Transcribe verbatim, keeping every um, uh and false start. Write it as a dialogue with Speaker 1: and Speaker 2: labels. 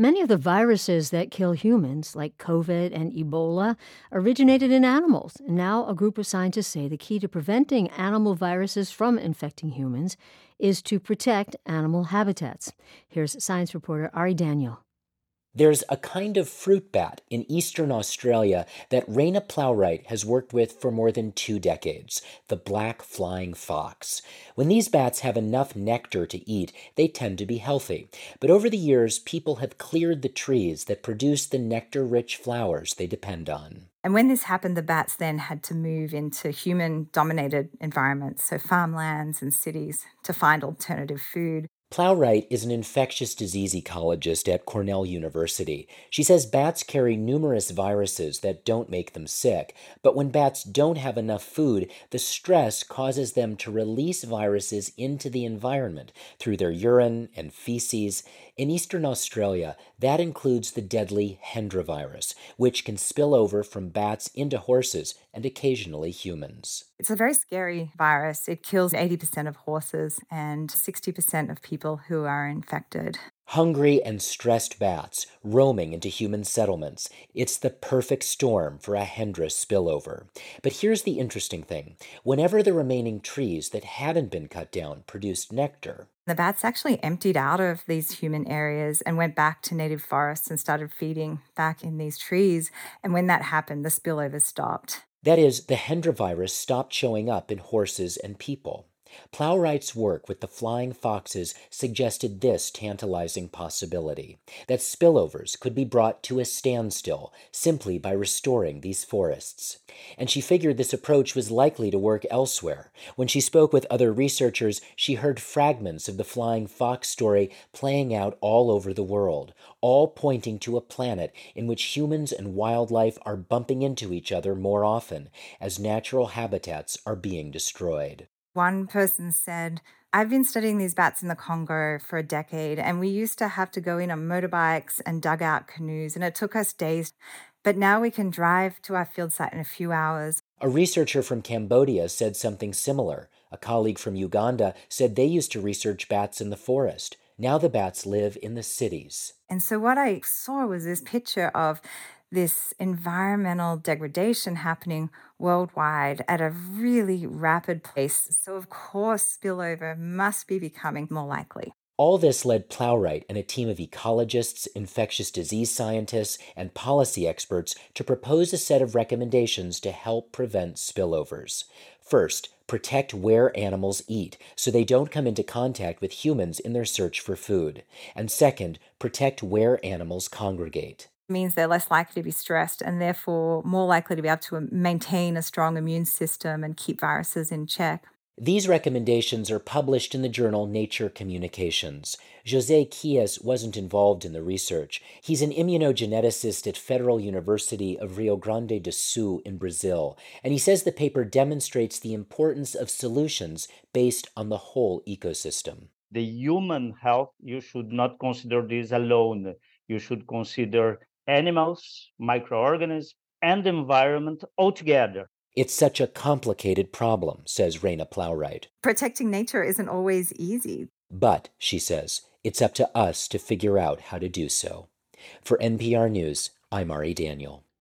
Speaker 1: Many of the viruses that kill humans, like COVID and Ebola, originated in animals. Now, a group of scientists say the key to preventing animal viruses from infecting humans is to protect animal habitats. Here's science reporter Ari Daniel.
Speaker 2: There's a kind of fruit bat in eastern Australia that Raina Plowright has worked with for more than two decades, the black flying fox. When these bats have enough nectar to eat, they tend to be healthy. But over the years, people have cleared the trees that produce the nectar-rich flowers they depend on.
Speaker 3: And when this happened, the bats then had to move into human dominated environments, so farmlands and cities, to find alternative food.
Speaker 2: Plowright is an infectious disease ecologist at Cornell University. She says bats carry numerous viruses that don't make them sick, but when bats don't have enough food, the stress causes them to release viruses into the environment through their urine and feces. In eastern Australia, that includes the deadly Hendra virus, which can spill over from bats into horses and occasionally humans.
Speaker 3: It's a very scary virus. It kills eighty percent of horses and sixty percent of people who are infected.
Speaker 2: Hungry and stressed bats roaming into human settlements. It's the perfect storm for a Hendra spillover. But here's the interesting thing. Whenever the remaining trees that hadn't been cut down produced nectar,
Speaker 3: The bats actually emptied out of these human areas and went back to native forests and started feeding back in these trees. And when that happened, the spillover stopped.
Speaker 2: that is, the Hendra virus stopped showing up in horses and people. Plowright's work with the flying foxes suggested this tantalizing possibility, that spillovers could be brought to a standstill simply by restoring these forests. And she figured this approach was likely to work elsewhere. When she spoke with other researchers, she heard fragments of the flying fox story playing out all over the world, all pointing to a planet in which humans and wildlife are bumping into each other more often as natural habitats are being destroyed.
Speaker 3: One person said, I've been studying these bats in the Congo for a decade, and we used to have to go in on motorbikes and dugout canoes, and it took us days. But now we can drive to our field site in a few hours.
Speaker 2: A researcher from Cambodia said something similar. A colleague from Uganda said they used to research bats in the forest. Now the bats live in the cities.
Speaker 3: And so what I saw was this picture of this environmental degradation happening worldwide at a really rapid pace. So, of course, spillover must be becoming more likely.
Speaker 2: All this led Plowright and a team of ecologists, infectious disease scientists, and policy experts to propose a set of recommendations to help prevent spillovers. First, protect where animals eat so they don't come into contact with humans in their search for food. And second, protect where animals congregate.
Speaker 3: Means they're less likely to be stressed and therefore more likely to be able to maintain a strong immune system and keep viruses in check.
Speaker 2: These recommendations are published in the journal Nature Communications. José Quies wasn't involved in the research. He's an immunogeneticist at Federal University of Rio Grande do Sul in Brazil, and he says the paper demonstrates the importance of solutions based on the whole ecosystem.
Speaker 4: The human health, you should not consider this alone. You should consider animals, microorganisms, and the environment altogether.
Speaker 2: It's such a complicated problem, says Raina Plowright.
Speaker 3: Protecting nature isn't always easy.
Speaker 2: But, she says, it's up to us to figure out how to do so. For N P R News, I'm Ari Daniel.